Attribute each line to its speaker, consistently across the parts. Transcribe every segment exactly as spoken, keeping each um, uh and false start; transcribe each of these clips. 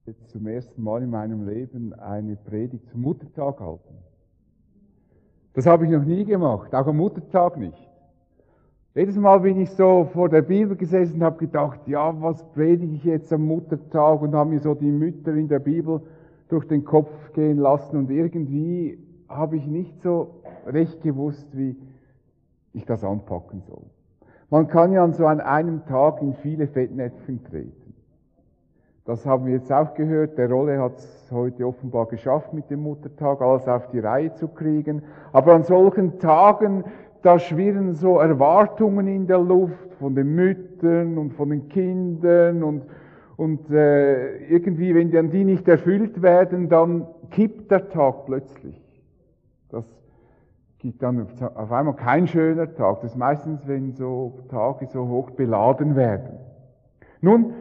Speaker 1: jetzt zum ersten Mal in meinem Leben eine Predigt zum Muttertag halten. Das habe ich noch nie gemacht, auch am Muttertag nicht. Jedes Mal bin ich so vor der Bibel gesessen und habe gedacht, ja, was predige ich jetzt am Muttertag, und habe mir so die Mütter in der Bibel durch den Kopf gehen lassen, und irgendwie habe ich nicht so recht gewusst, wie ich das anpacken soll. Man kann ja an so einem Tag in viele Fettnäpfchen treten. Das haben wir jetzt auch gehört. Der Rolle hat es heute offenbar geschafft, mit dem Muttertag alles auf die Reihe zu kriegen. Aber an solchen Tagen, da schwirren so Erwartungen in der Luft von den Müttern und von den Kindern, und, und äh, irgendwie, wenn dann die nicht erfüllt werden, dann kippt der Tag plötzlich. Das gibt dann auf einmal kein schöner Tag. Das ist meistens, wenn so Tage so hoch beladen werden. Nun,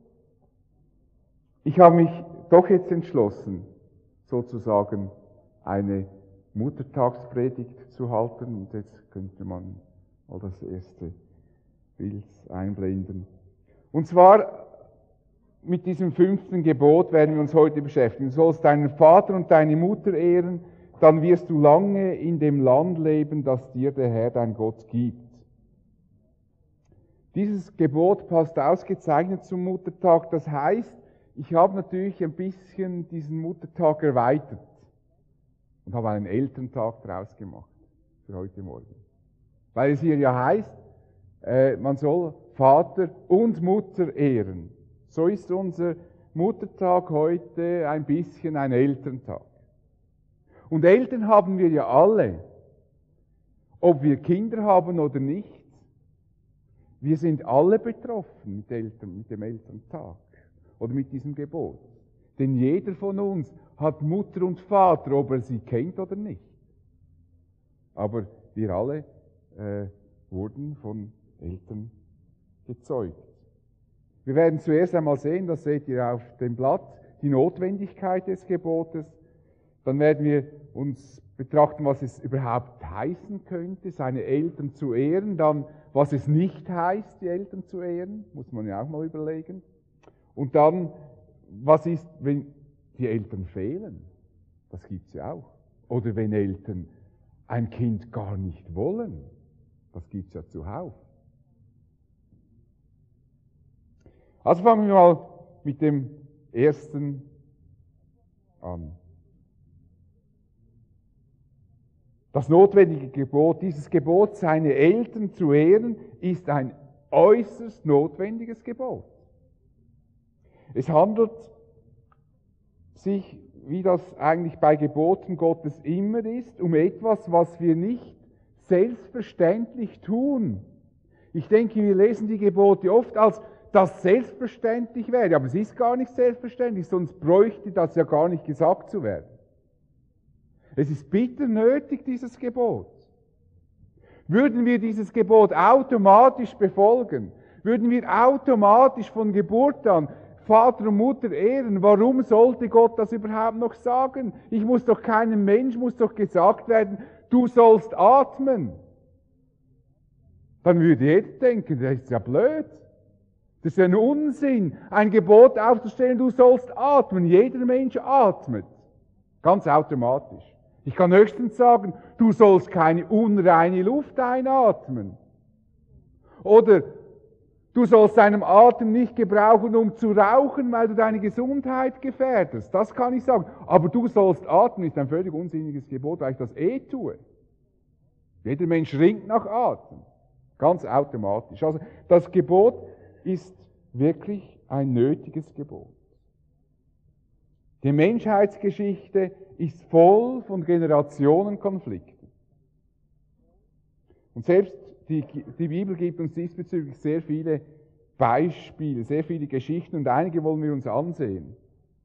Speaker 1: ich habe mich doch jetzt entschlossen, sozusagen eine Muttertagspredigt zu halten, und jetzt könnte man mal das erste Bild einblenden. Und zwar mit diesem fünften Gebot werden wir uns heute beschäftigen. Du sollst deinen Vater und deine Mutter ehren, dann wirst du lange in dem Land leben, das dir der Herr dein Gott gibt. Dieses Gebot passt ausgezeichnet zum Muttertag. Das heißt, ich habe natürlich ein bisschen diesen Muttertag erweitert und habe einen Elterntag daraus gemacht für heute Morgen. Weil es hier ja heißt, äh, man soll Vater und Mutter ehren. So ist unser Muttertag heute ein bisschen ein Elterntag. Und Eltern haben wir ja alle, ob wir Kinder haben oder nicht. Wir sind alle betroffen mit, Eltern, mit dem Elterntag oder mit diesem Gebot. Denn jeder von uns hat Mutter und Vater, ob er sie kennt oder nicht. Aber wir alle äh, wurden von Eltern gezeugt. Wir werden zuerst einmal sehen, das seht ihr auf dem Blatt, die Notwendigkeit des Gebotes. Dann werden wir uns betrachten, was es überhaupt heißen könnte, seine Eltern zu ehren. Dann, was es nicht heißt, die Eltern zu ehren, muss man ja auch mal überlegen. Und dann, was ist, wenn die Eltern fehlen? Das gibt es ja auch. Oder wenn Eltern ein Kind gar nicht wollen. Das gibt es ja zuhauf. Also fangen wir mal mit dem ersten an. Das notwendige Gebot, dieses Gebot, seine Eltern zu ehren, ist ein äußerst notwendiges Gebot. Es handelt sich, wie das eigentlich bei Geboten Gottes immer ist, um etwas, was wir nicht selbstverständlich tun. Ich denke, wir lesen die Gebote oft, als das selbstverständlich wäre, aber es ist gar nicht selbstverständlich, sonst bräuchte das ja gar nicht gesagt zu werden. Es ist bitter nötig, dieses Gebot. Würden wir dieses Gebot automatisch befolgen, würden wir automatisch von Geburt an Vater und Mutter ehren, warum sollte Gott das überhaupt noch sagen? Ich muss doch keinem Mensch, muss doch gesagt werden, du sollst atmen. Dann würde jeder denken, das ist ja blöd. Das ist ja ein Unsinn, ein Gebot aufzustellen, du sollst atmen. Jeder Mensch atmet. Ganz automatisch. Ich kann höchstens sagen, du sollst keine unreine Luft einatmen. Oder du sollst deinen Atem nicht gebrauchen, um zu rauchen, weil du deine Gesundheit gefährdest. Das kann ich sagen. Aber du sollst atmen, ist ein völlig unsinniges Gebot, weil ich das eh tue. Jeder Mensch ringt nach Atem. Ganz automatisch. Also das Gebot ist wirklich ein nötiges Gebot. Die Menschheitsgeschichte ist voll von Generationenkonflikten. Und selbst die, die Bibel gibt uns diesbezüglich sehr viele Beispiele, sehr viele Geschichten, und einige wollen wir uns ansehen.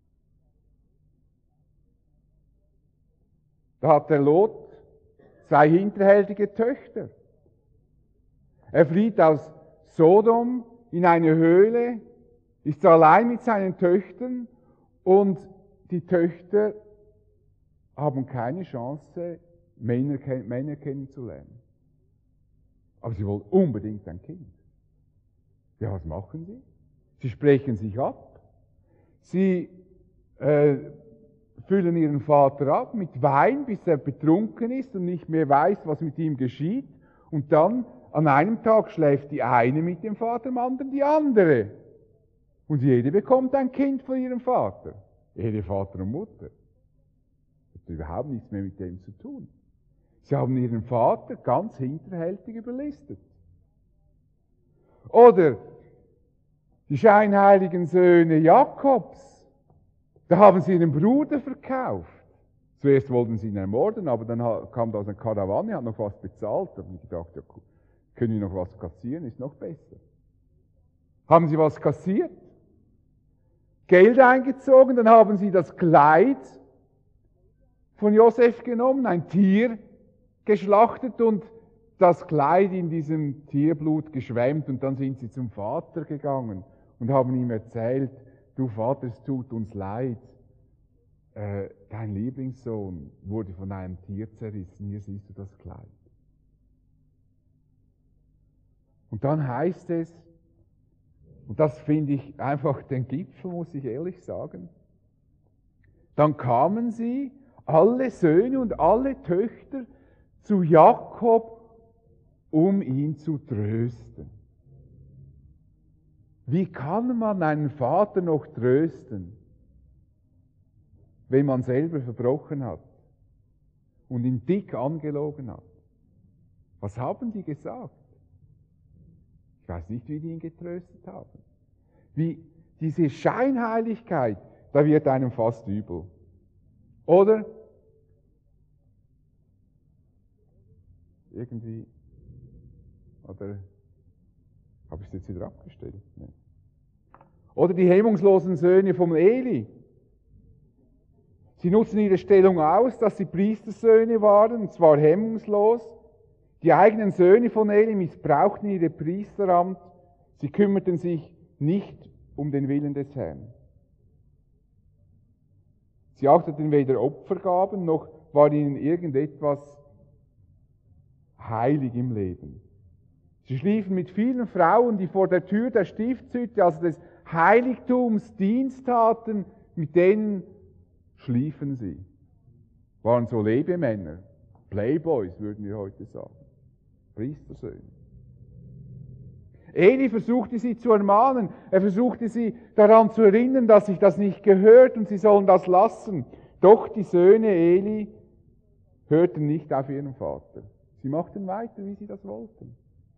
Speaker 1: Da hat der Lot zwei hinterhältige Töchter. Er flieht aus Sodom in eine Höhle, ist allein mit seinen Töchtern, und die Töchter haben keine Chance, Männer, Männer kennenzulernen. Aber sie wollen unbedingt ein Kind. Ja, was machen sie? Sie sprechen sich ab. Sie äh, füllen ihren Vater ab mit Wein, bis er betrunken ist und nicht mehr weiß, was mit ihm geschieht. Und dann an einem Tag schläft die eine mit dem Vater, am anderen die andere. Und jede bekommt ein Kind von ihrem Vater. Jede Vater und Mutter. Das hat überhaupt nichts mehr mit dem zu tun. Sie haben ihren Vater ganz hinterhältig überlistet. Oder die scheinheiligen Söhne Jakobs. Da haben sie ihren Bruder verkauft. Zuerst wollten sie ihn ermorden, aber dann kam da aus einer Karawane, hat noch was bezahlt. Da haben sie gedacht, ja, können wir noch was kassieren, ist noch besser. Haben sie was kassiert? Geld eingezogen, dann haben sie das Kleid von Josef genommen, ein Tier geschlachtet und das Kleid in diesem Tierblut geschwemmt und dann sind sie zum Vater gegangen und haben ihm erzählt, du Vater, es tut uns leid, äh, dein Lieblingssohn wurde von einem Tier zerrissen, hier siehst du das Kleid. Und dann heißt es, und das finde ich einfach den Gipfel, muss ich ehrlich sagen, dann kamen sie, alle Söhne und alle Töchter, zu Jakob, um ihn zu trösten. Wie kann man einen Vater noch trösten, wenn man selber verbrochen hat und ihn dick angelogen hat? Was haben die gesagt? Ich weiß nicht, wie die ihn getröstet haben. Wie diese Scheinheiligkeit, da wird einem fast übel. Oder? Irgendwie, oder habe ich es jetzt wieder abgestellt? Nee. Oder die hemmungslosen Söhne vom Eli. Sie nutzen ihre Stellung aus, dass sie Priestersöhne waren, und zwar hemmungslos. Die eigenen Söhne von Eli missbrauchten ihr Priesteramt. Sie kümmerten sich nicht um den Willen des Herrn. Sie achteten weder Opfergaben, noch war ihnen irgendetwas heilig im Leben. Sie schliefen mit vielen Frauen, die vor der Tür der Stiftshütte, also des Heiligtums, Dienst taten, mit denen schliefen sie. Waren so Lebemänner, Playboys würden wir heute sagen, Priestersöhne. Eli versuchte sie zu ermahnen, er versuchte sie daran zu erinnern, dass sich das nicht gehört und sie sollen das lassen. Doch die Söhne Eli hörten nicht auf ihren Vater. Sie machten weiter, wie sie das wollten.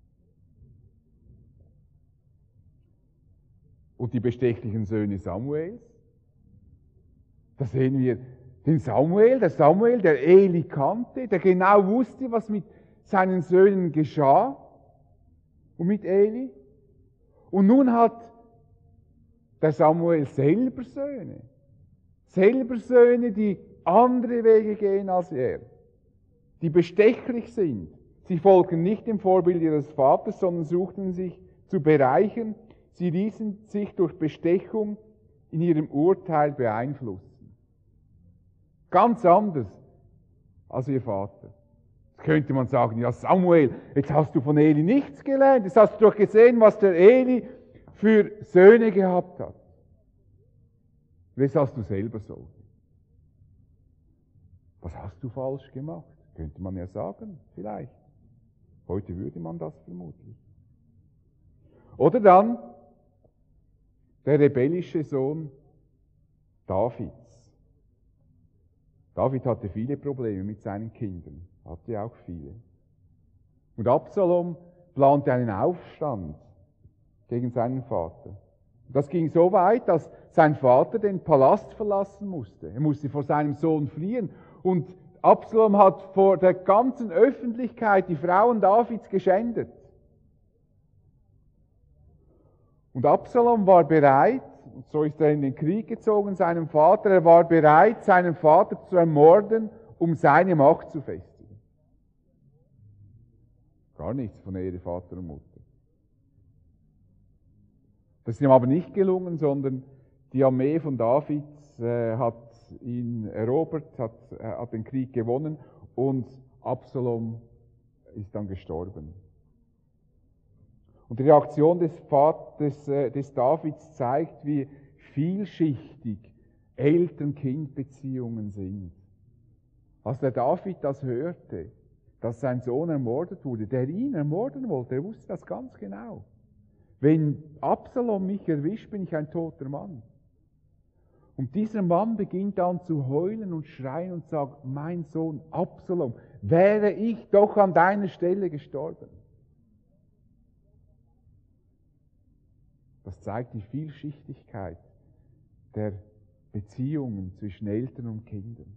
Speaker 1: Und die bestechlichen Söhne Samuels? Da sehen wir den Samuel, der Samuel, der Eli kannte, der genau wusste, was mit seinen Söhnen geschah und mit Eli. Und nun hat der Samuel selber Söhne. Selber Söhne, die andere Wege gehen als er. Die bestechlich sind. Sie folgen nicht dem Vorbild ihres Vaters, sondern suchten sich zu bereichern. Sie ließen sich durch Bestechung in ihrem Urteil beeinflussen. Ganz anders als ihr Vater. Jetzt könnte man sagen, ja Samuel, jetzt hast du von Eli nichts gelernt. Jetzt hast du doch gesehen, was der Eli für Söhne gehabt hat. Jetzt hast du selber so. Was hast du falsch gemacht? Könnte man ja sagen, vielleicht. Heute würde man das vermutlich. Oder dann der rebellische Sohn Davids. David hatte viele Probleme mit seinen Kindern, hatte auch viele. Und Absalom plante einen Aufstand gegen seinen Vater. Das ging so weit, dass sein Vater den Palast verlassen musste. Er musste vor seinem Sohn fliehen. Und Absalom hat vor der ganzen Öffentlichkeit die Frauen Davids geschändet. Und Absalom war bereit, und so ist er in den Krieg gezogen, seinem Vater, er war bereit, seinen Vater zu ermorden, um seine Macht zu festigen. Gar nichts von Ehre Vater und Mutter. Das ist ihm aber nicht gelungen, sondern die Armee von Davids äh, hat ihn erobert, hat, äh, hat den Krieg gewonnen und Absalom ist dann gestorben. Und die Reaktion des, Vaters, des, äh, des Davids zeigt, wie vielschichtig Eltern-Kind-Beziehungen sind. Als der David das hörte, dass sein Sohn ermordet wurde, der ihn ermorden wollte, er wusste das ganz genau. Wenn Absalom mich erwischt, bin ich ein toter Mann. Und dieser Mann beginnt dann zu heulen und schreien und sagt, mein Sohn Absalom, wäre ich doch an deiner Stelle gestorben. Das zeigt die Vielschichtigkeit der Beziehungen zwischen Eltern und Kindern.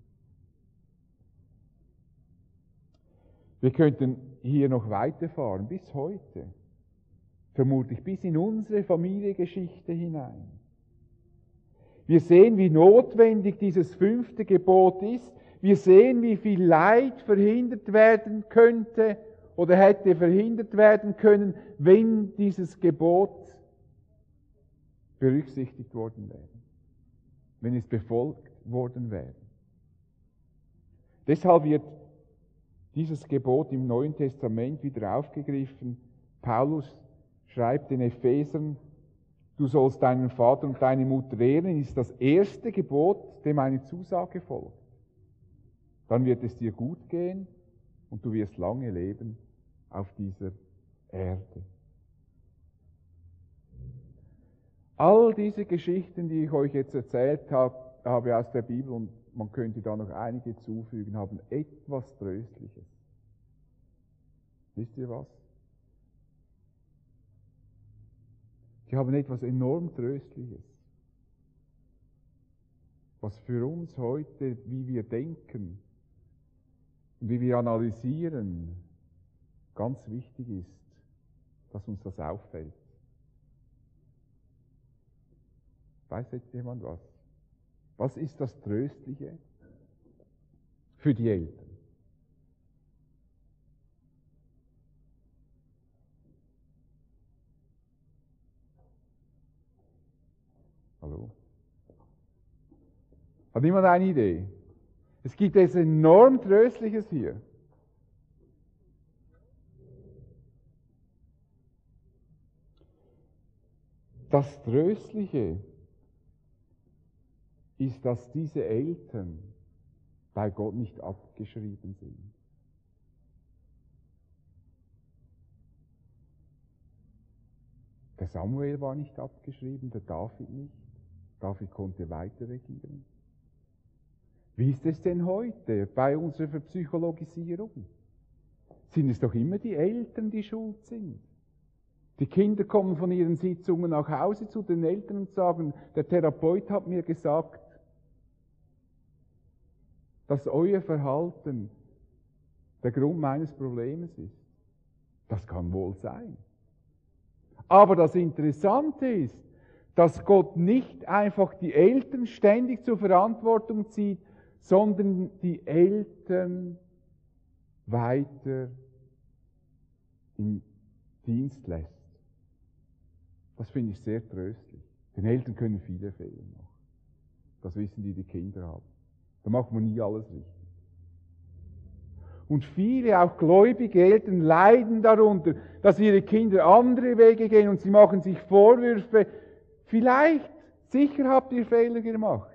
Speaker 1: Wir könnten hier noch weiterfahren, bis heute, vermutlich bis in unsere Familiengeschichte hinein. Wir sehen, wie notwendig dieses fünfte Gebot ist. Wir sehen, wie viel Leid verhindert werden könnte oder hätte verhindert werden können, wenn dieses Gebot berücksichtigt worden wäre, wenn es befolgt worden wäre. Deshalb wird dieses Gebot im Neuen Testament wieder aufgegriffen. Paulus schreibt den Ephesern, du sollst deinen Vater und deine Mutter ehren, ist das erste Gebot, dem eine Zusage folgt. Dann wird es dir gut gehen und du wirst lange leben auf dieser Erde. All diese Geschichten, die ich euch jetzt erzählt habe, habe aus der Bibel, und man könnte da noch einige zufügen, haben etwas Tröstliches. Wisst ihr was? Sie haben etwas enorm Tröstliches, was für uns heute, wie wir denken und wie wir analysieren, ganz wichtig ist, dass uns das auffällt. Weiß jetzt jemand was? Was ist das Tröstliche für die Eltern? Hallo? Hat jemand eine Idee? Es gibt etwas enorm Tröstliches hier. Das Tröstliche ist, dass diese Eltern bei Gott nicht abgeschrieben sind. Der Samuel war nicht abgeschrieben, der David nicht. David konnte weiter regieren. Wie ist es denn heute bei unserer Verpsychologisierung? Sind es doch immer die Eltern, die schuld sind? Die Kinder kommen von ihren Sitzungen nach Hause zu den Eltern und sagen, der Therapeut hat mir gesagt, dass euer Verhalten der Grund meines Problems ist. Das kann wohl sein. Aber das Interessante ist, dass Gott nicht einfach die Eltern ständig zur Verantwortung zieht, sondern die Eltern weiter im Dienst lässt. Das finde ich sehr tröstlich. Den Eltern können viele Fehler machen. Das wissen die, die Kinder haben. Da macht man nie alles richtig. Und viele, auch gläubige Eltern, leiden darunter, dass ihre Kinder andere Wege gehen und sie machen sich Vorwürfe. Vielleicht, sicher habt ihr Fehler gemacht.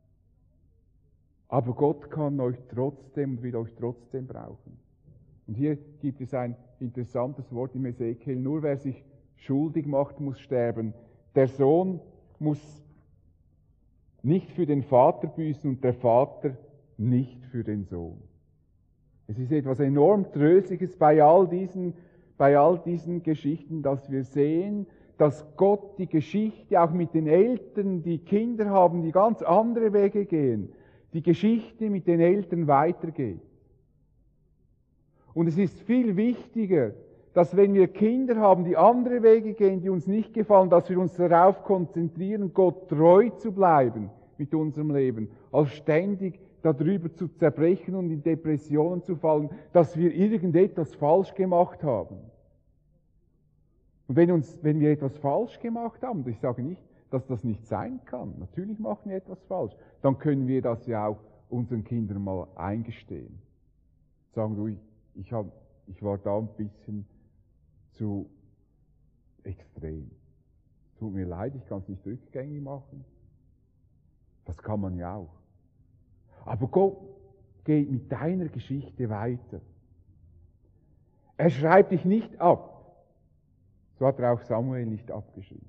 Speaker 1: Aber Gott kann euch trotzdem und will euch trotzdem brauchen. Und hier gibt es ein interessantes Wort im Ezekiel. Nur wer sich schuldig macht, muss sterben. Der Sohn muss nicht für den Vater büßen und der Vater nicht für den Sohn. Es ist etwas enorm Tröstliches bei all diesen, bei all diesen Geschichten, dass wir sehen, dass Gott die Geschichte auch mit den Eltern, die Kinder haben, die ganz andere Wege gehen, die Geschichte mit den Eltern weitergeht. Und es ist viel wichtiger, dass wenn wir Kinder haben, die andere Wege gehen, die uns nicht gefallen, dass wir uns darauf konzentrieren, Gott treu zu bleiben mit unserem Leben, als ständig darüber zu zerbrechen und in Depressionen zu fallen, dass wir irgendetwas falsch gemacht haben. Und wenn, uns, wenn wir etwas falsch gemacht haben, und ich sage nicht, dass das nicht sein kann, natürlich machen wir etwas falsch, dann können wir das ja auch unseren Kindern mal eingestehen. Sagen, du, ich, hab, ich war da ein bisschen zu extrem. Tut mir leid, ich kann es nicht rückgängig machen. Das kann man ja auch. Aber Gott geht mit deiner Geschichte weiter. Er schreibt dich nicht ab. So hat er auch Samuel nicht abgeschrieben.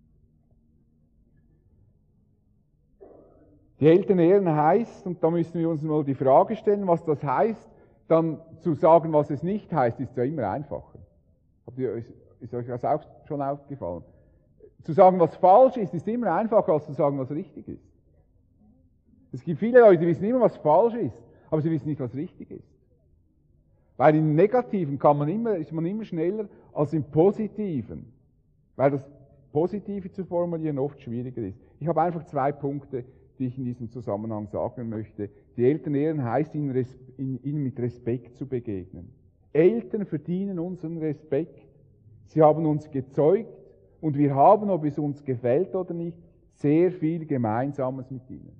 Speaker 1: Die Eltern ehren heißt, und da müssen wir uns mal die Frage stellen, was das heißt, dann zu sagen, was es nicht heißt, ist ja immer einfacher. Habt ihr, ist euch das auch schon aufgefallen? Zu sagen, was falsch ist, ist immer einfacher, als zu sagen, was richtig ist. Es gibt viele Leute, die wissen immer, was falsch ist, aber sie wissen nicht, was richtig ist. Weil im Negativen kann man immer, ist man immer schneller als im Positiven. Weil das Positive zu formulieren oft schwieriger ist. Ich habe einfach zwei Punkte, die ich in diesem Zusammenhang sagen möchte. Die Eltern ehren heißt, ihnen, ihnen mit Respekt zu begegnen. Eltern verdienen unseren Respekt. Sie haben uns gezeugt und wir haben, ob es uns gefällt oder nicht, sehr viel Gemeinsames mit ihnen.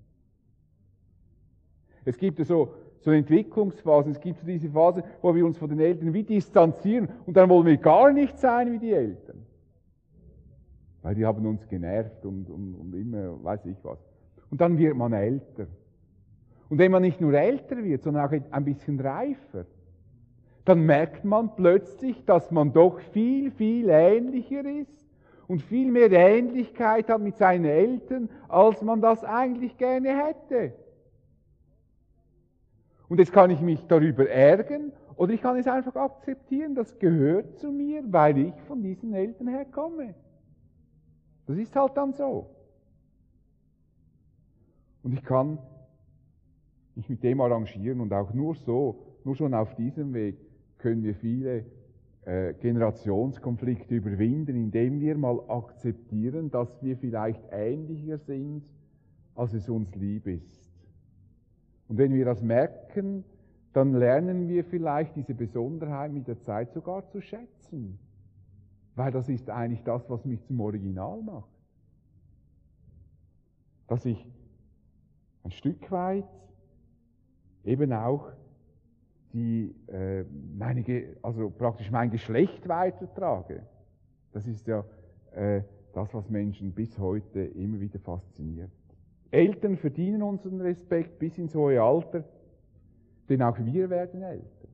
Speaker 1: Es gibt so, so Entwicklungsphasen, es gibt so diese Phase, wo wir uns von den Eltern wie distanzieren und dann wollen wir gar nicht sein wie die Eltern. Weil die haben uns genervt und, und, und immer, weiß ich was. Und dann wird man älter. Und wenn man nicht nur älter wird, sondern auch ein bisschen reifer, dann merkt man plötzlich, dass man doch viel, viel ähnlicher ist und viel mehr Ähnlichkeit hat mit seinen Eltern, als man das eigentlich gerne hätte. Und jetzt kann ich mich darüber ärgern oder ich kann es einfach akzeptieren, das gehört zu mir, weil ich von diesen Eltern herkomme. Das ist halt dann so. Und ich kann mich mit dem arrangieren und auch nur so, nur schon auf diesem Weg können wir viele äh, Generationskonflikte überwinden, indem wir mal akzeptieren, dass wir vielleicht ähnlicher sind, als es uns lieb ist. Und wenn wir das merken, dann lernen wir vielleicht diese Besonderheit mit der Zeit sogar zu schätzen. Weil das ist eigentlich das, was mich zum Original macht. Dass ich ein Stück weit eben auch die, äh, meine, also praktisch mein Geschlecht weitertrage. Das ist ja äh, das, was Menschen bis heute immer wieder fasziniert. Eltern verdienen unseren Respekt bis ins hohe Alter, denn auch wir werden älter.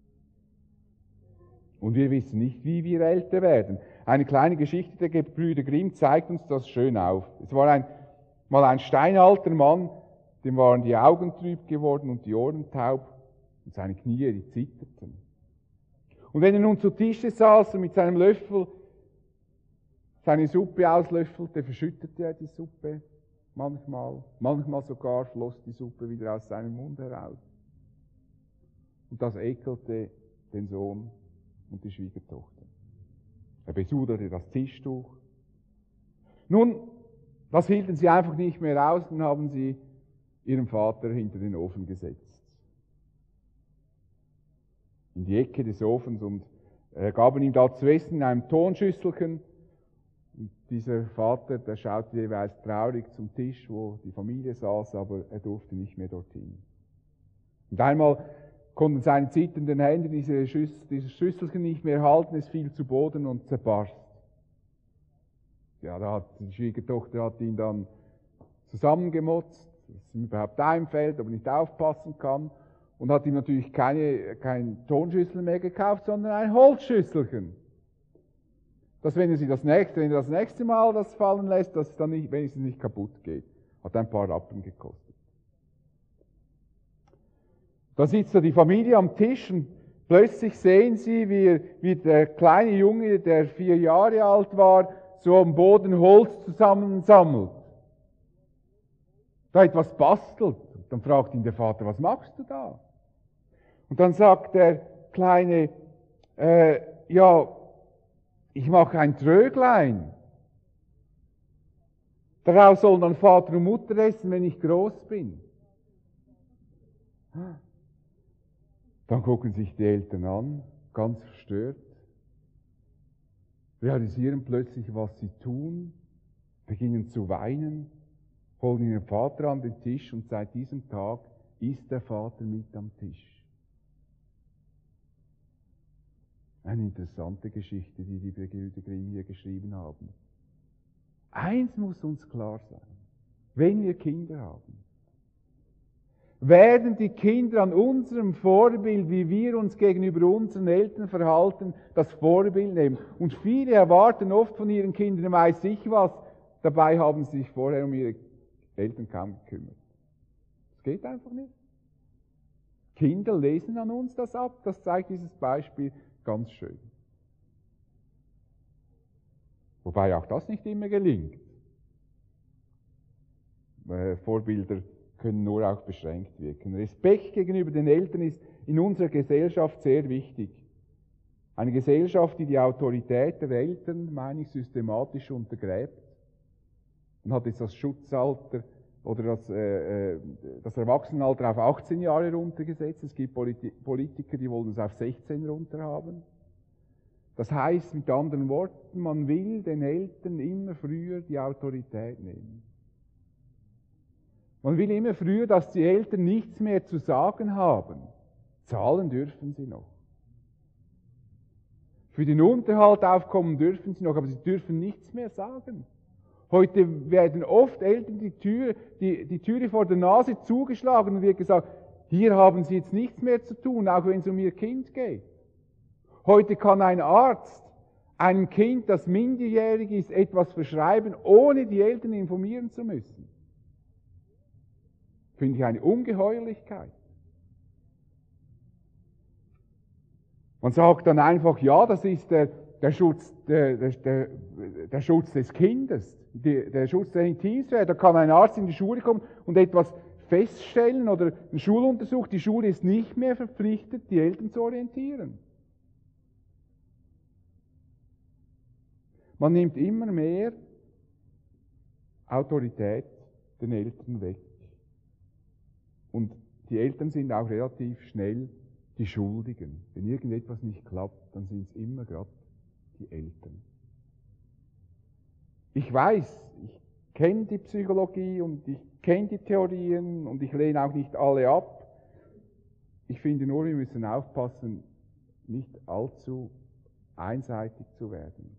Speaker 1: Und wir wissen nicht, wie wir älter werden. Eine kleine Geschichte der Gebrüder Grimm zeigt uns das schön auf. Es war ein, mal ein steinalter Mann, dem waren die Augen trüb geworden und die Ohren taub und seine Knie, die zitterten. Und wenn er nun zu Tische saß und mit seinem Löffel seine Suppe auslöffelte, verschüttete er die Suppe manchmal. Manchmal sogar floss die Suppe wieder aus seinem Mund heraus. Und das ekelte den Sohn und die Schwiegertochter. Er besuderte das Tischtuch. Nun, das hielten sie einfach nicht mehr aus und haben sie ihrem Vater hinter den Ofen gesetzt. In die Ecke des Ofens und äh, gaben ihm da zu essen in einem Tonschüsselchen. Und dieser Vater, der schaute jeweils traurig zum Tisch, wo die Familie saß, aber er durfte nicht mehr dorthin. Und einmal konnten seine zitternden Hände diese Schüssel, dieses Schüsselchen nicht mehr halten, es fiel zu Boden und zerbarst. Ja, da hat die Schwiegertochter hat ihn dann zusammengemotzt, dass es ihm überhaupt einfällt, aber nicht aufpassen kann, und hat ihm natürlich keine, kein Tonschüssel mehr gekauft, sondern ein Holzschüsselchen. Dass wenn er sie das nächste, wenn er das nächste Mal das fallen lässt, dass es dann nicht, wenigstens nicht kaputt geht. Hat ein paar Rappen gekostet. Da sitzt da die Familie am Tisch und plötzlich sehen sie, wie, wie der kleine Junge, der vier Jahre alt war, so am Boden Holz zusammensammelt. Da etwas bastelt. Dann fragt ihn der Vater, was machst du da? Und dann sagt der Kleine, äh, ja, ich mache ein Tröglein. Daraus sollen dann Vater und Mutter essen, wenn ich groß bin. Dann gucken sich die Eltern an, ganz verstört, realisieren plötzlich, was sie tun, beginnen zu weinen, holen ihren Vater an den Tisch und seit diesem Tag ist der Vater mit am Tisch. Eine interessante Geschichte, die die Gebrüder Grimm hier geschrieben haben. Eins muss uns klar sein. wenn wir Kinder haben. Werden die Kinder an unserem Vorbild, wie wir uns gegenüber unseren Eltern verhalten, das Vorbild nehmen. Und viele erwarten oft von ihren Kindern, weiß ich was, dabei haben sie sich vorher um ihre Eltern kaum gekümmert. Das geht einfach nicht. Kinder lesen an uns das ab, das zeigt dieses Beispiel ganz schön. Wobei auch das nicht immer gelingt. Äh, Vorbilder können nur auch beschränkt wirken. Respekt gegenüber den Eltern ist in unserer Gesellschaft sehr wichtig. Eine Gesellschaft, die die Autorität der Eltern, meine ich, systematisch untergräbt und hat jetzt das Schutzalter oder das, äh, das Erwachsenenalter auf achtzehn Jahre runtergesetzt. Es gibt Politi- Politiker, die wollen es auf sechzehn runter haben. Das heißt mit anderen Worten, man will den Eltern immer früher die Autorität nehmen. Man will immer früher, dass die Eltern nichts mehr zu sagen haben. Zahlen dürfen sie noch. Für den Unterhalt aufkommen dürfen sie noch, aber sie dürfen nichts mehr sagen. Heute werden oft Eltern die, Tür, die, die Türe vor der Nase zugeschlagen und wird gesagt, hier haben sie jetzt nichts mehr zu tun, auch wenn es um ihr Kind geht. Heute kann ein Arzt einem Kind, das minderjährig ist, etwas verschreiben, ohne die Eltern informieren zu müssen. Finde ich eine Ungeheuerlichkeit. Man sagt dann einfach, ja, das ist der, der, Schutz, der, der, der Schutz des Kindes, der, der Schutz der Intimsphäre. Da kann ein Arzt in die Schule kommen und etwas feststellen oder einen Schuluntersuch. Die Schule ist nicht mehr verpflichtet, die Eltern zu orientieren. Man nimmt immer mehr Autorität den Eltern weg. Und die Eltern sind auch relativ schnell die Schuldigen. Wenn irgendetwas nicht klappt, dann sind es immer gerade die Eltern. Ich weiß, ich kenne die Psychologie und ich kenne die Theorien und ich lehne auch nicht alle ab. Ich finde nur, wir müssen aufpassen, nicht allzu einseitig zu werden.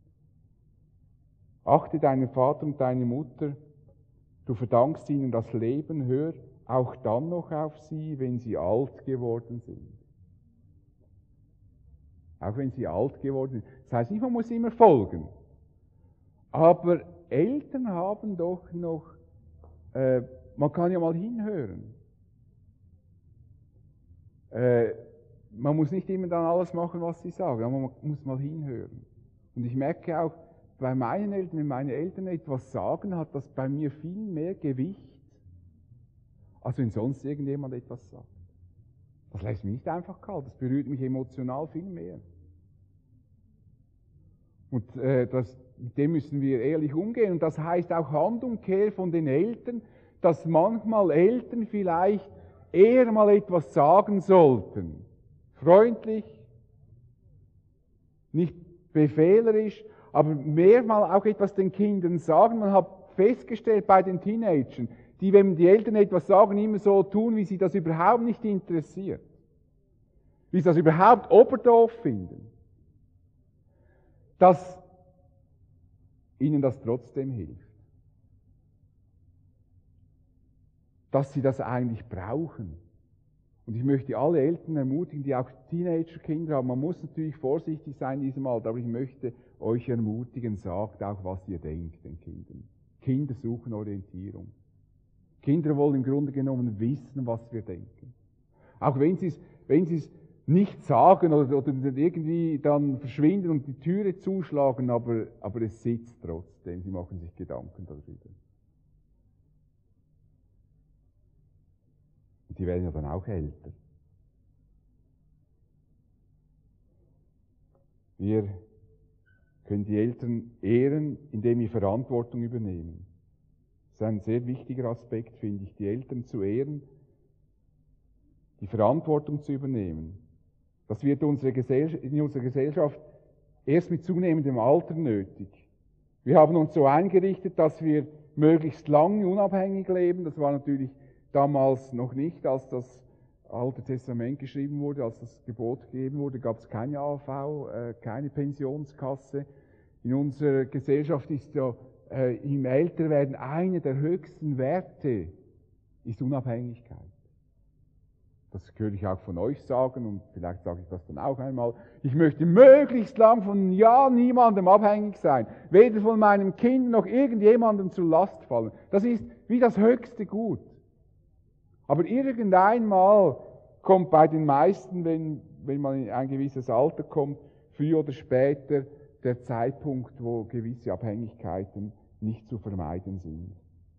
Speaker 1: Achte deinen Vater und deine Mutter, du verdankst ihnen das Leben, hör auch dann noch auf sie, wenn sie alt geworden sind. Auch wenn sie alt geworden sind. Das heißt nicht, man muss immer folgen. Aber Eltern haben doch noch, äh, man kann ja mal hinhören. Äh, man muss nicht immer dann alles machen, was sie sagen, aber man muss mal hinhören. Und ich merke auch, bei meinen Eltern, wenn meine Eltern etwas sagen, hat das bei mir viel mehr Gewicht, als wenn sonst irgendjemand etwas sagt. Das lässt mich nicht einfach kalt, das berührt mich emotional viel mehr. Und äh, das, mit dem müssen wir ehrlich umgehen. Und das heißt auch Handumkehr von den Eltern, dass manchmal Eltern vielleicht eher mal etwas sagen sollten. Freundlich, nicht befehlerisch, aber mehrmal auch etwas den Kindern sagen. Man hat festgestellt bei den Teenagern, die, wenn die Eltern etwas sagen, immer so tun, wie sie das überhaupt nicht interessiert. Wie sie das überhaupt oberdoof finden. Dass ihnen das trotzdem hilft. Dass sie das eigentlich brauchen. Und ich möchte alle Eltern ermutigen, die auch Teenagerkinder haben. Man muss natürlich vorsichtig sein in diesem Alter, aber ich möchte euch ermutigen, sagt auch, was ihr denkt den Kindern. Kinder suchen Orientierung. Kinder wollen im Grunde genommen wissen, was wir denken. Auch wenn sie es, wenn sie es nicht sagen oder, oder irgendwie dann verschwinden und die Türe zuschlagen, aber, aber es sitzt trotzdem. Sie machen sich Gedanken darüber. Und die werden ja dann auch älter. Wir können die Eltern ehren, indem wir Verantwortung übernehmen. Das ist ein sehr wichtiger Aspekt, finde ich, die Eltern zu ehren, die Verantwortung zu übernehmen. Das wird unsere Gesellschaft, in unserer Gesellschaft erst mit zunehmendem Alter nötig. Wir haben uns so eingerichtet, dass wir möglichst lange unabhängig leben. Das war natürlich damals noch nicht, als das Alte Testament geschrieben wurde, als das Gebot gegeben wurde, gab es keine A V, äh, keine Pensionskasse. In unserer Gesellschaft ist ja äh, im Älterwerden einer der höchsten Werte ist Unabhängigkeit. Das höre ich auch von euch sagen und vielleicht sage ich das dann auch einmal. Ich möchte möglichst lang von ja niemandem abhängig sein. Weder von meinem Kind noch irgendjemandem zur Last fallen. Das ist wie das höchste Gut. Aber irgendeinmal kommt bei den meisten, wenn, wenn man in ein gewisses Alter kommt, früher oder später der Zeitpunkt, wo gewisse Abhängigkeiten nicht zu vermeiden sind.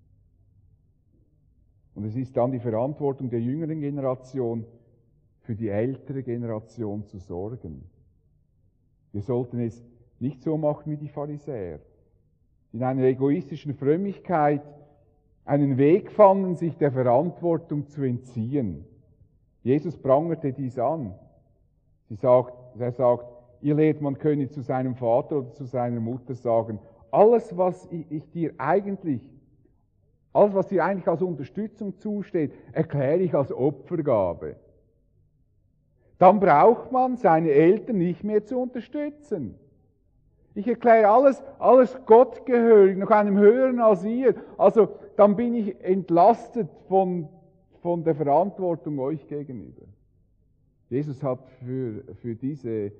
Speaker 1: Und es ist dann die Verantwortung der jüngeren Generation, für die ältere Generation zu sorgen. Wir sollten es nicht so machen wie die Pharisäer, die in einer egoistischen Frömmigkeit einen Weg fanden, sich der Verantwortung zu entziehen. Jesus prangerte dies an. Sie sagt, er sagt, ihr lehrt, man könne zu seinem Vater oder zu seiner Mutter sagen, alles, was ich, ich dir eigentlich Alles, was dir eigentlich als Unterstützung zusteht, erkläre ich als Opfergabe. Dann braucht man seine Eltern nicht mehr zu unterstützen. Ich erkläre alles, alles Gott gehörig, noch einem höheren als ihr. Also dann bin ich entlastet von, von der Verantwortung euch gegenüber. Jesus hat für, für, diese, äh,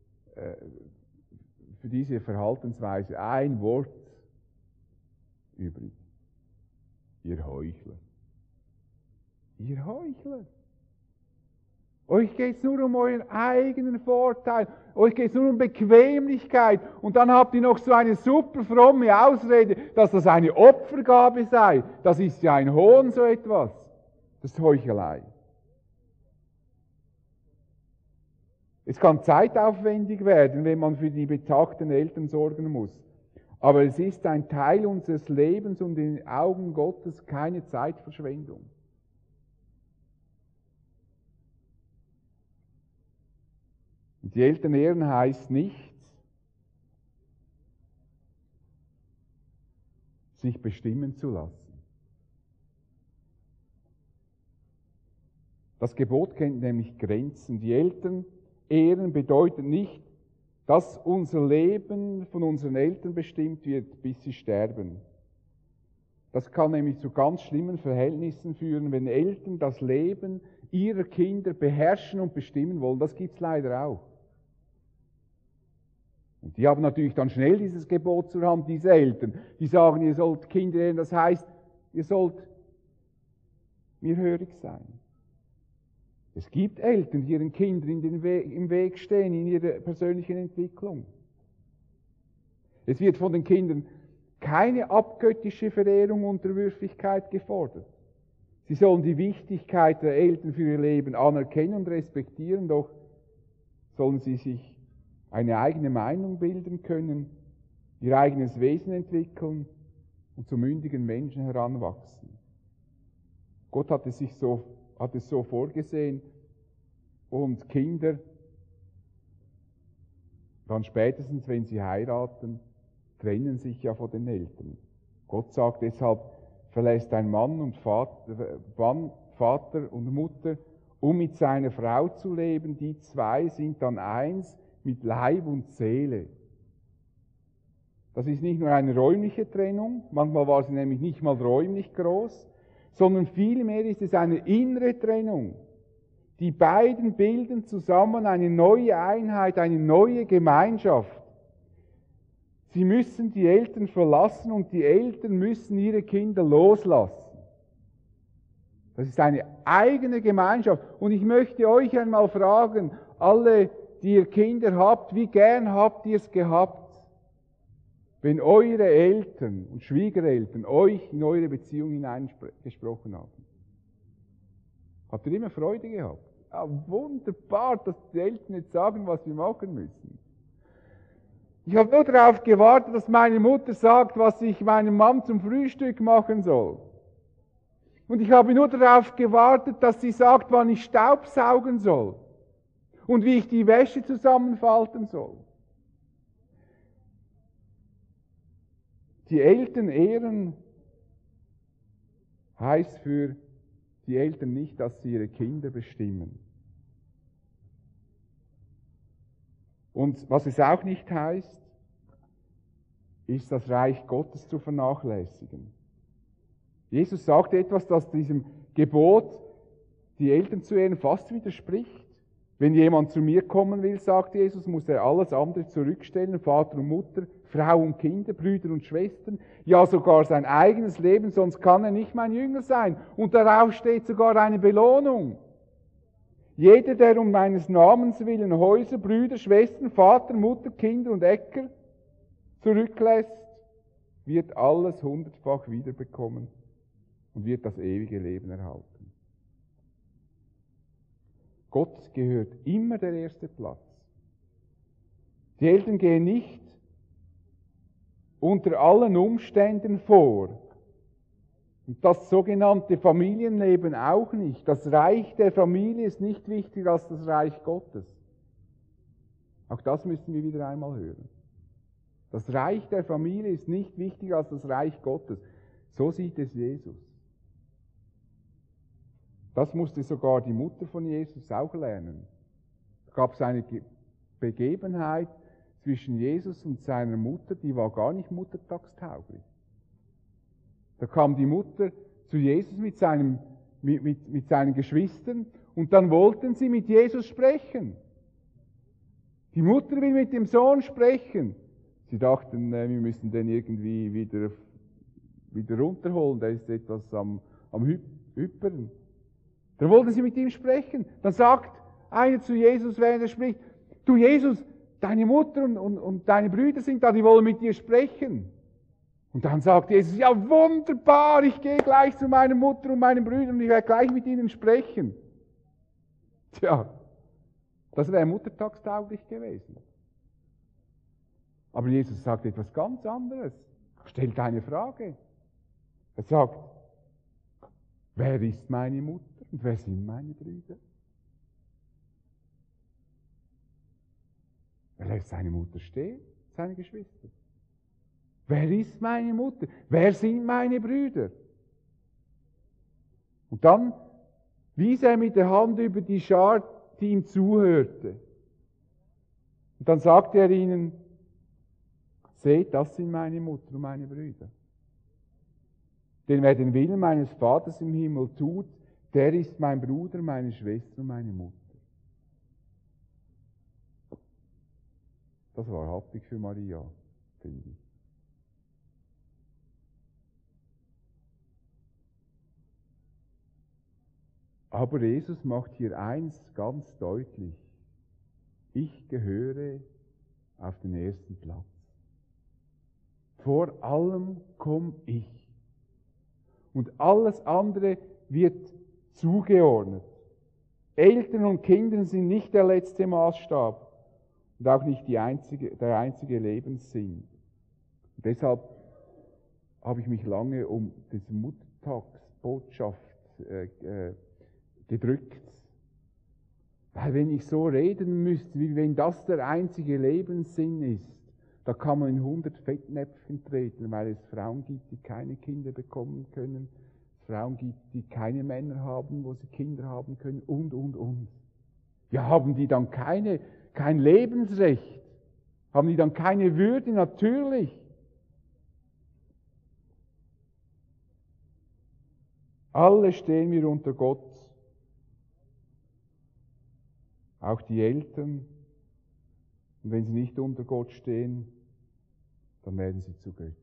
Speaker 1: für diese Verhaltensweise ein Wort übrig. Ihr Heuchler. Ihr Heuchler. Euch geht es nur um euren eigenen Vorteil. Euch geht es nur um Bequemlichkeit. Und dann habt ihr noch so eine super fromme Ausrede, dass das eine Opfergabe sei. Das ist ja ein Hohn, so etwas. Das ist Heuchelei. Es kann zeitaufwendig werden, wenn man für die betagten Eltern sorgen muss. Aber es ist ein Teil unseres Lebens und in den Augen Gottes keine Zeitverschwendung. Und die Eltern ehren heißt nicht, sich bestimmen zu lassen. Das Gebot kennt nämlich Grenzen. Die Eltern ehren bedeutet nicht, dass unser Leben von unseren Eltern bestimmt wird, bis sie sterben. Das kann nämlich zu ganz schlimmen Verhältnissen führen, wenn Eltern das Leben ihrer Kinder beherrschen und bestimmen wollen. Das gibt es leider auch. Und die haben natürlich dann schnell dieses Gebot zur Hand, diese Eltern. Die sagen, ihr sollt Kinder ehren, das heißt, ihr sollt mir hörig sein. Es gibt Eltern, die ihren Kindern in den We- im Weg stehen, in ihrer persönlichen Entwicklung. Es wird von den Kindern keine abgöttische Verehrung und Unterwürfigkeit gefordert. Sie sollen die Wichtigkeit der Eltern für ihr Leben anerkennen und respektieren, doch sollen sie sich eine eigene Meinung bilden können, ihr eigenes Wesen entwickeln und zu mündigen Menschen heranwachsen. Gott hat es sich so hat es so vorgesehen und Kinder, dann spätestens, wenn sie heiraten, trennen sich ja von den Eltern. Gott sagt deshalb, verlässt ein Mann und Vater, Mann, Vater und Mutter, um mit seiner Frau zu leben. Die zwei sind dann eins mit Leib und Seele. Das ist nicht nur eine räumliche Trennung, manchmal war sie nämlich nicht mal räumlich groß, sondern vielmehr ist es eine innere Trennung. Die beiden bilden zusammen eine neue Einheit, eine neue Gemeinschaft. Sie müssen die Eltern verlassen und die Eltern müssen ihre Kinder loslassen. Das ist eine eigene Gemeinschaft. Und ich möchte euch einmal fragen, alle, die ihr Kinder habt, wie gern habt ihr es gehabt, wenn eure Eltern und Schwiegereltern euch in eure Beziehung hineingesprochen haben? Habt ihr immer Freude gehabt? Ja, wunderbar, dass die Eltern jetzt sagen, was wir machen müssen. Ich habe nur darauf gewartet, dass meine Mutter sagt, was ich meinem Mann zum Frühstück machen soll. Und ich habe nur darauf gewartet, dass sie sagt, wann ich Staubsaugen soll und wie ich die Wäsche zusammenfalten soll. Die Eltern ehren heißt für die Eltern nicht, dass sie ihre Kinder bestimmen. Und was es auch nicht heißt, ist das Reich Gottes zu vernachlässigen. Jesus sagt etwas, das diesem Gebot, die Eltern zu ehren, fast widerspricht. Wenn jemand zu mir kommen will, sagt Jesus, muss er alles andere zurückstellen, Vater und Mutter, Frau und Kinder, Brüder und Schwestern, ja sogar sein eigenes Leben, sonst kann er nicht mein Jünger sein. Und darauf steht sogar eine Belohnung. Jeder, der um meines Namens willen Häuser, Brüder, Schwestern, Vater, Mutter, Kinder und Äcker zurücklässt, wird alles hundertfach wiederbekommen und wird das ewige Leben erhalten. Gott gehört immer der erste Platz. Die Eltern gehen nicht unter allen Umständen vor. Und das sogenannte Familienleben auch nicht. Das Reich der Familie ist nicht wichtiger als das Reich Gottes. Auch das müssen wir wieder einmal hören. Das Reich der Familie ist nicht wichtiger als das Reich Gottes. So sieht es Jesus. Das musste sogar die Mutter von Jesus auch lernen. Es gab eine Begebenheit zwischen Jesus und seiner Mutter, die war gar nicht muttertagstauglich. Da kam die Mutter zu Jesus mit, seinem, mit, mit, mit seinen Geschwistern und dann wollten sie mit Jesus sprechen. Die Mutter will mit dem Sohn sprechen. Sie dachten, wir müssen den irgendwie wieder, wieder runterholen, der ist etwas am, am Hüppern. Dann wollten sie mit ihm sprechen. Dann sagt einer zu Jesus, während er spricht, du Jesus, deine Mutter und, und, und deine Brüder sind da, die wollen mit dir sprechen. Und dann sagt Jesus, ja wunderbar, ich gehe gleich zu meiner Mutter und meinen Brüdern und ich werde gleich mit ihnen sprechen. Tja, das wäre muttertagstauglich gewesen. Aber Jesus sagt etwas ganz anderes. Er stellt eine Frage. Er sagt, wer ist meine Mutter und wer sind meine Brüder? Er lässt seine Mutter stehen, seine Geschwister. Wer ist meine Mutter? Wer sind meine Brüder? Und dann wies er mit der Hand über die Schar, die ihm zuhörte. Und dann sagte er ihnen, seht, das sind meine Mutter und meine Brüder. Denn wer den Willen meines Vaters im Himmel tut, der ist mein Bruder, meine Schwester und meine Mutter. Das war happig für Maria, finde ich. Aber Jesus macht hier eins ganz deutlich. Ich gehöre auf den ersten Platz. Vor allem komme ich. Und alles andere wird zugeordnet. Eltern und Kinder sind nicht der letzte Maßstab und auch nicht die einzige, der einzige Lebenssinn. Und deshalb habe ich mich lange um diese Muttertagsbotschaft äh, äh, gedrückt. Weil wenn ich so reden müsste, wie wenn das der einzige Lebenssinn ist, da kann man in hundert Fettnäpfchen treten, weil es Frauen gibt, die keine Kinder bekommen können, es Frauen gibt, die keine Männer haben, wo sie Kinder haben können und, und, und. Ja, haben die dann keine, kein Lebensrecht? Haben die dann keine Würde? Natürlich. Alle stehen wir unter Gott. Auch die Eltern. Und wenn sie nicht unter Gott stehen, dann werden sie zu Götzen.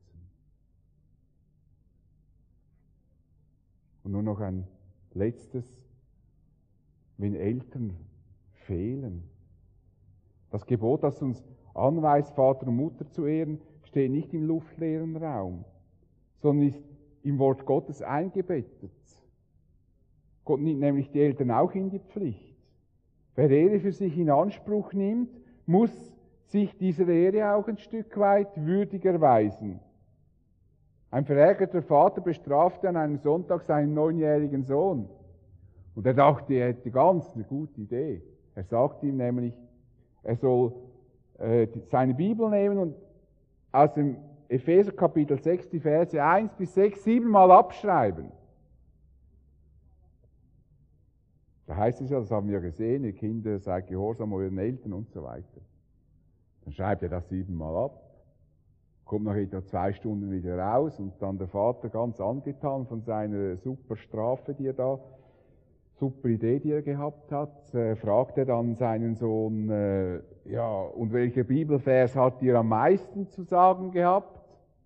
Speaker 1: Und nur noch ein letztes, wenn Eltern fehlen. Das Gebot, das uns anweist, Vater und Mutter zu ehren, steht nicht im luftleeren Raum, sondern ist im Wort Gottes eingebettet. Gott nimmt nämlich die Eltern auch in die Pflicht. Wer Ehre für sich in Anspruch nimmt, muss sich dieser Ehre auch ein Stück weit würdig erweisen. Ein verärgerter Vater bestrafte an einem Sonntag seinen neunjährigen Sohn. Und er dachte, er hätte ganz eine gute Idee. Er sagte ihm nämlich, er soll äh, seine Bibel nehmen und aus dem Epheser Kapitel sechs die Verse eins bis sechs siebenmal abschreiben. Da heißt es ja, das haben wir gesehen, ihr Kinder, seid gehorsam euren Eltern und so weiter. Dann schreibt er das siebenmal ab. kommt nach etwa zwei Stunden wieder raus und dann der Vater ganz angetan von seiner super Strafe, die er da, super Idee, die er gehabt hat, äh, fragt er dann seinen Sohn, äh, ja, und welcher Bibelvers hat dir am meisten zu sagen gehabt?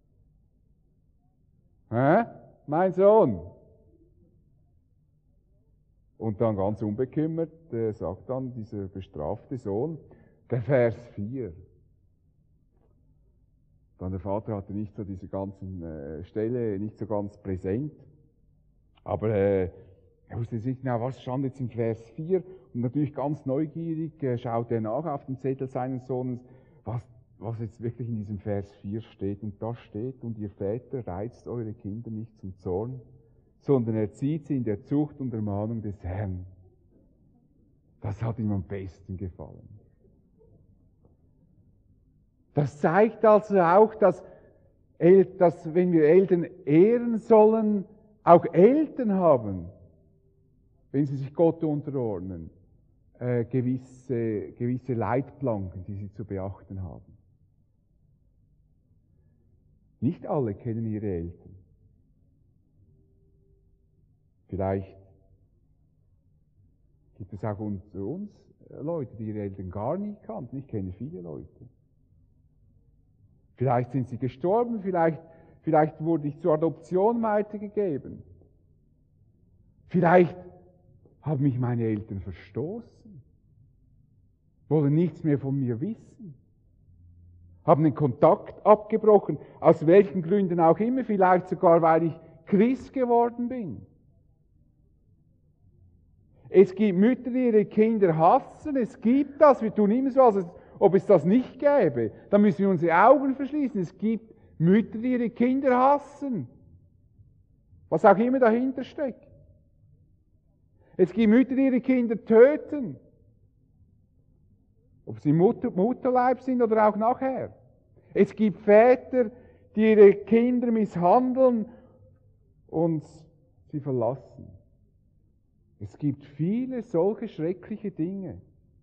Speaker 1: Hä? Mein Sohn. Und dann ganz unbekümmert äh, sagt dann dieser bestrafte Sohn, der Vers vier. Dann der Vater hatte nicht so diese ganzen äh, Stelle, nicht so ganz präsent. Aber äh, er wusste nicht genau, was stand jetzt im Vers vier. Und natürlich ganz neugierig äh, schaut er nach auf den Zettel seines Sohnes, was, was jetzt wirklich in diesem Vers vier steht. Und da steht, und ihr Väter reizt eure Kinder nicht zum Zorn, sondern erzieht sie in der Zucht und Ermahnung des Herrn. Das hat ihm am besten gefallen. Das zeigt also auch, dass, dass wenn wir Eltern ehren sollen, auch Eltern haben, wenn sie sich Gott unterordnen, äh, gewisse, gewisse Leitplanken, die sie zu beachten haben. Nicht alle kennen ihre Eltern. Vielleicht gibt es auch unter uns Leute, die ihre Eltern gar nicht kannten. Ich kenne viele Leute. Vielleicht sind sie gestorben, vielleicht, vielleicht wurde ich zur Adoption weitergegeben. Vielleicht haben mich meine Eltern verstoßen, wollen nichts mehr von mir wissen, haben den Kontakt abgebrochen, aus welchen Gründen auch immer, vielleicht sogar, weil ich Christ geworden bin. Es gibt Mütter, die ihre Kinder hassen, es gibt das, wir tun immer so, als ob es das nicht gäbe. Dann müssen wir unsere Augen verschließen. Es gibt Mütter, die ihre Kinder hassen, was auch immer dahinter steckt. Es gibt Mütter, die ihre Kinder töten, ob sie Mutter, Mutterleib sind oder auch nachher. Es gibt Väter, die ihre Kinder misshandeln und sie verlassen. Es gibt viele solche schreckliche Dinge.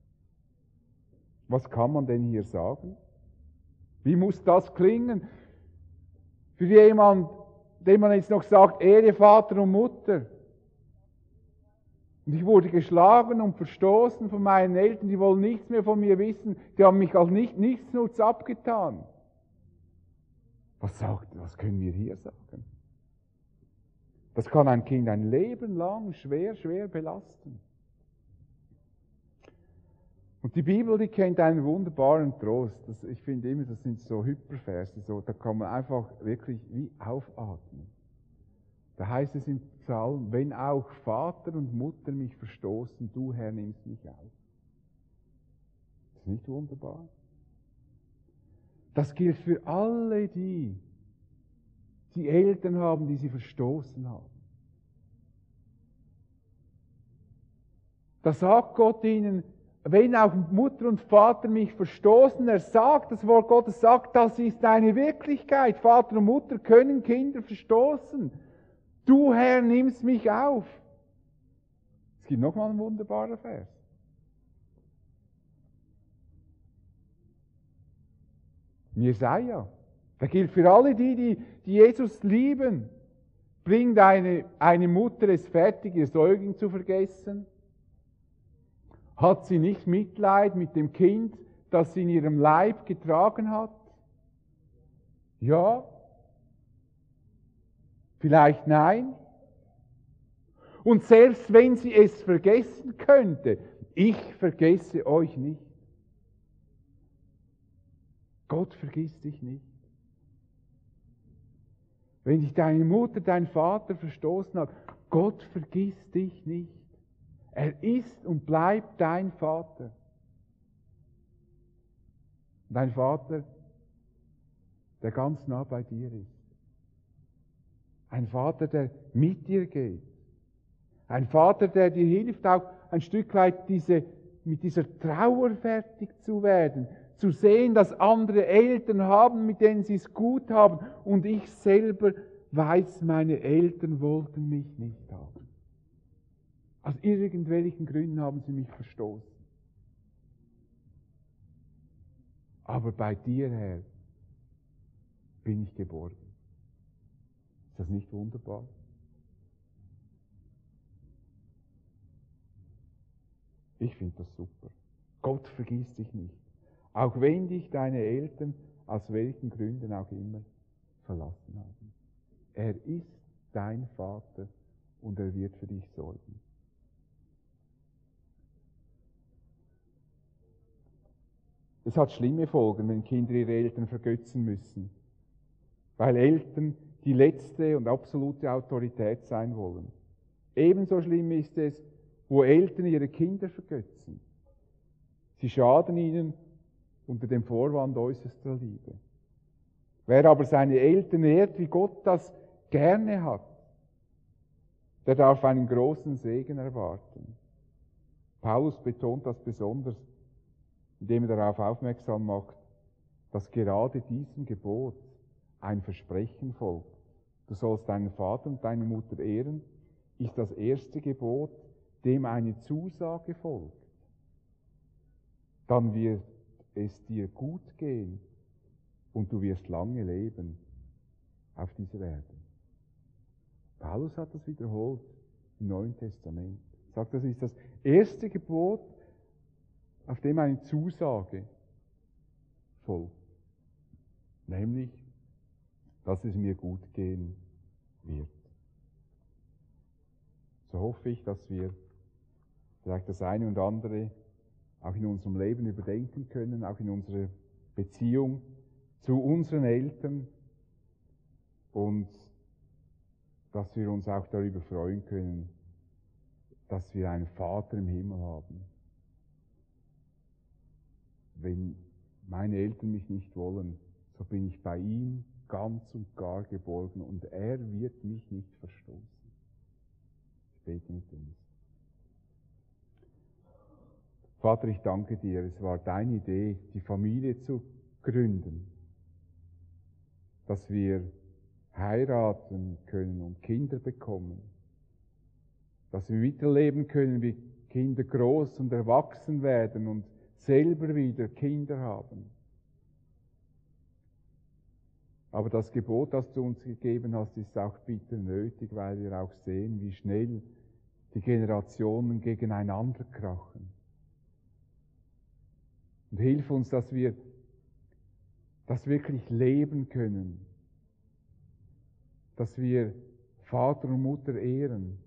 Speaker 1: Was kann man denn hier sagen? Wie muss das klingen? Für jemanden, dem man jetzt noch sagt, Ehre Vater und Mutter. Und ich wurde geschlagen und verstoßen von meinen Eltern, die wollen nichts mehr von mir wissen, die haben mich als nicht, Nichtsnutz abgetan. Was sagt, was können wir hier sagen? Das kann ein Kind ein Leben lang schwer, schwer belasten. Und die Bibel, die kennt einen wunderbaren Trost. Das, ich finde immer, das sind so Hyperverse, so, da kann man einfach wirklich wie aufatmen. Da heißt es im Psalm, wenn auch Vater und Mutter mich verstoßen, du Herr nimmst mich auf. Das ist nicht wunderbar? Das gilt für alle die, die Eltern haben, die sie verstoßen haben. Da sagt Gott ihnen, wenn auch Mutter und Vater mich verstoßen, er sagt, das Wort Gottes sagt, das ist eine Wirklichkeit. Vater und Mutter können Kinder verstoßen. Du Herr nimmst mich auf. Es gibt nochmal einen wunderbaren Vers. Jesaja. Da gilt für alle die, die, die Jesus lieben. Bringt eine, eine Mutter es fertig, ihr Säugling zu vergessen? Hat sie nicht Mitleid mit dem Kind, das sie in ihrem Leib getragen hat? Ja. Vielleicht nein. Und selbst wenn sie es vergessen könnte, ich vergesse euch nicht. Gott vergisst dich nicht. Wenn dich deine Mutter, dein Vater verstoßen hat, Gott vergisst dich nicht. Er ist und bleibt dein Vater. Dein Vater, der ganz nah bei dir ist. Ein Vater, der mit dir geht. Ein Vater, der dir hilft, auch ein Stück weit diese, mit dieser Trauer fertig zu werden. Zu sehen, dass andere Eltern haben, mit denen sie es gut haben. Und ich selber weiß, meine Eltern wollten mich nicht haben. Aus irgendwelchen Gründen haben sie mich verstoßen. Aber bei dir, Herr, bin ich geborgen. Ist das nicht wunderbar? Ich finde das super. Gott vergisst dich nicht. Auch wenn dich deine Eltern aus welchen Gründen auch immer verlassen haben. Er ist dein Vater und er wird für dich sorgen. Es hat schlimme Folgen, wenn Kinder ihre Eltern vergötzen müssen, weil Eltern die letzte und absolute Autorität sein wollen. Ebenso schlimm ist es, wo Eltern ihre Kinder vergötzen. Sie schaden ihnen unter dem Vorwand äußerster Liebe. Wer aber seine Eltern ehrt, wie Gott das gerne hat, der darf einen großen Segen erwarten. Paulus betont das besonders, indem er darauf aufmerksam macht, dass gerade diesem Gebot ein Versprechen folgt. Du sollst deinen Vater und deine Mutter ehren, ist das erste Gebot, dem eine Zusage folgt. Dann wird es dir gut gehen und du wirst lange leben auf dieser Erde. Paulus hat das wiederholt im Neuen Testament. Er sagt, das ist das erste Gebot, auf dem eine Zusage folgt. Nämlich, dass es mir gut gehen wird. So hoffe ich, dass wir vielleicht das eine und andere auch in unserem Leben überdenken können, auch in unserer Beziehung zu unseren Eltern und dass wir uns auch darüber freuen können, dass wir einen Vater im Himmel haben. Wenn meine Eltern mich nicht wollen, so bin ich bei ihm ganz und gar geborgen und er wird mich nicht verstoßen. Ich bete mit uns. Vater, ich danke dir, es war deine Idee, die Familie zu gründen, dass wir heiraten können und Kinder bekommen, dass wir miterleben können, wie Kinder groß und erwachsen werden und selber wieder Kinder haben. Aber das Gebot, das du uns gegeben hast, ist auch bitter nötig, weil wir auch sehen, wie schnell die Generationen gegeneinander krachen. Und hilf uns, dass wir das wirklich leben können, dass wir Vater und Mutter ehren,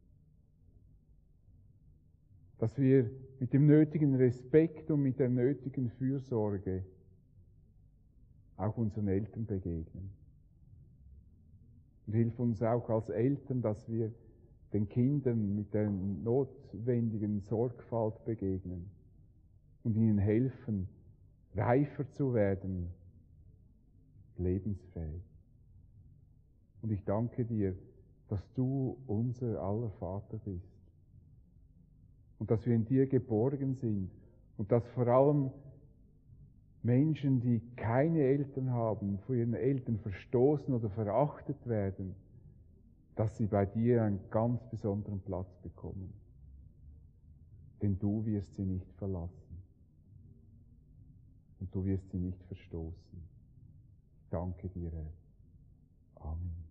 Speaker 1: dass wir mit dem nötigen Respekt und mit der nötigen Fürsorge auch unseren Eltern begegnen. Und hilf uns auch als Eltern, dass wir den Kindern mit der notwendigen Sorgfalt begegnen und ihnen helfen, reifer zu werden, lebensfähig. Und ich danke dir, dass du unser aller Vater bist und dass wir in dir geborgen sind und dass vor allem Menschen, die keine Eltern haben, von ihren Eltern verstoßen oder verachtet werden, dass sie bei dir einen ganz besonderen Platz bekommen. Denn du wirst sie nicht verlassen und du wirst sie nicht verstoßen. Danke dir, Herr. Amen.